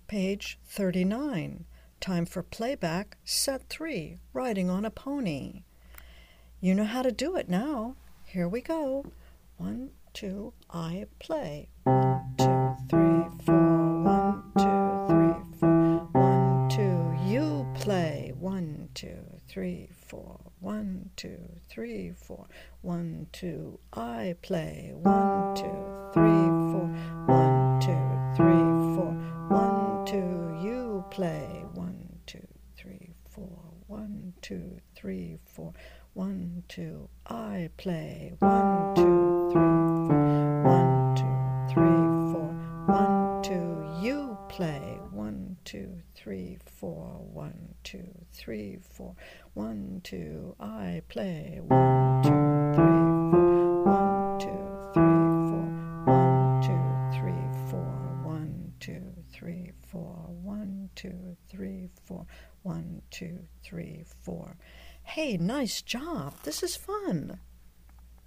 page 39. Time for playback, set 3, riding on a pony. You know how to do it now. Here we go. 1, 2, I play. 1, 2, 3, 4. 1, 2, 3, 4. 1, 2, you play. 1, 2, 3, 4. 1, 2, 3, 4. 1, 2, I play. 1, 2, 3, 4. 1, 2, 3, 4. 1, 2, you play. 1, 2, 3, 4. 1, 2, 3, 4. 1, 2, I play. 1, 2, 3, 4. 1, 2, 3, 4. 1, 2, you play. 1, 2, 3, 4. 1, 2, 3, 4. 1, 2, I play. 1, 2, 3, 4. 1, 2, 3, 4. 1, 2, 3, 4. 1, 2, 3, 4. 1, 2, 3, 4. 1, 2, 3, 4. Hey, nice job. This is fun.